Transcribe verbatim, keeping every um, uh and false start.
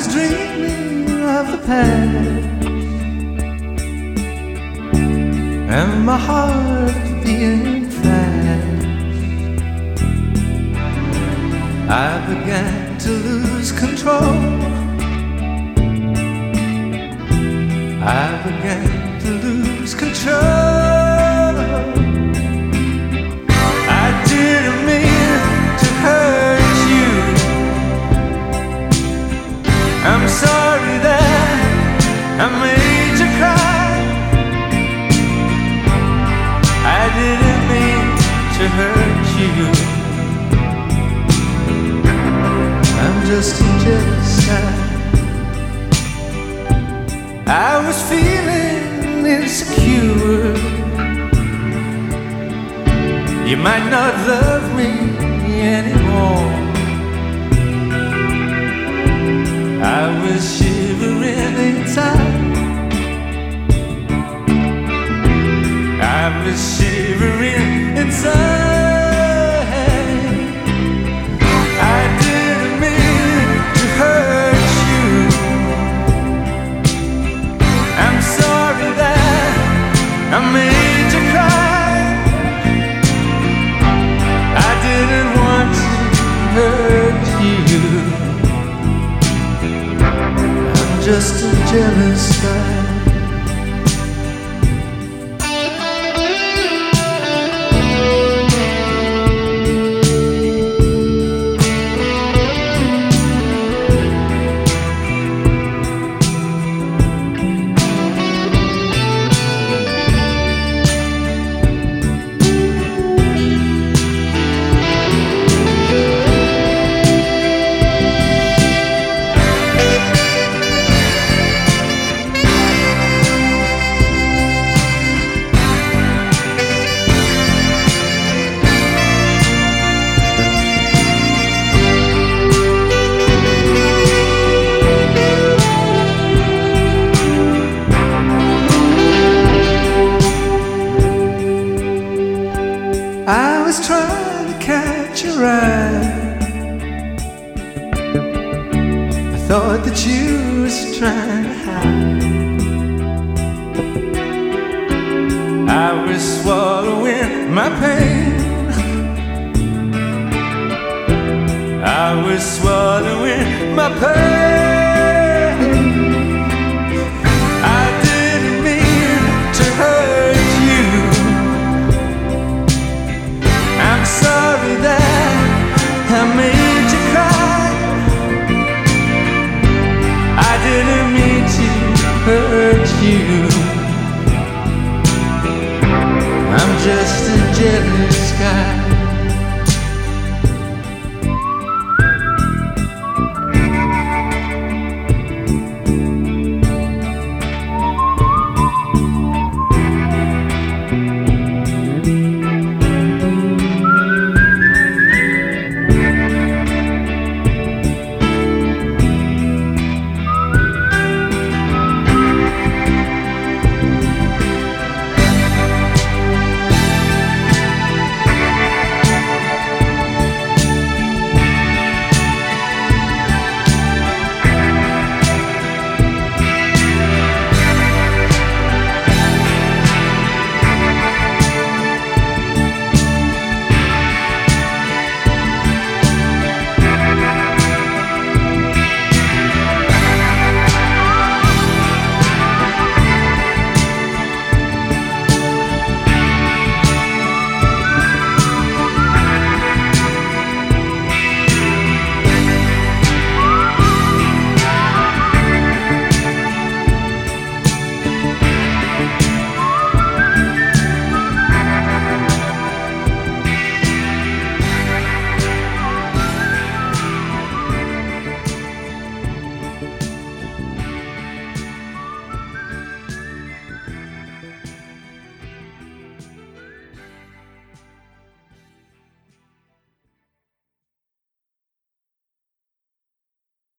was dreaming of the past, and my heart beating fast. I began to lose control. I began to lose control. I didn't mean to hurt you. I'm sorry that I made you cry. I didn't mean to hurt you. I'm just a jealous guy. I was feeling insecure. You might not love me anymore. I was shivering inside. I was shivering inside. I didn't mean to hurt you. I'm sorry that I made you cry. I didn't want to hurt you. I'm just a jealous guy. I was trying to catch your eye. I thought that you was trying to hide. I was swallowing my pain. I was swallowing my pain. I didn't mean to hurt you. I'm sorry that I made you cry. I didn't mean to hurt you. I'm just a jealous guy.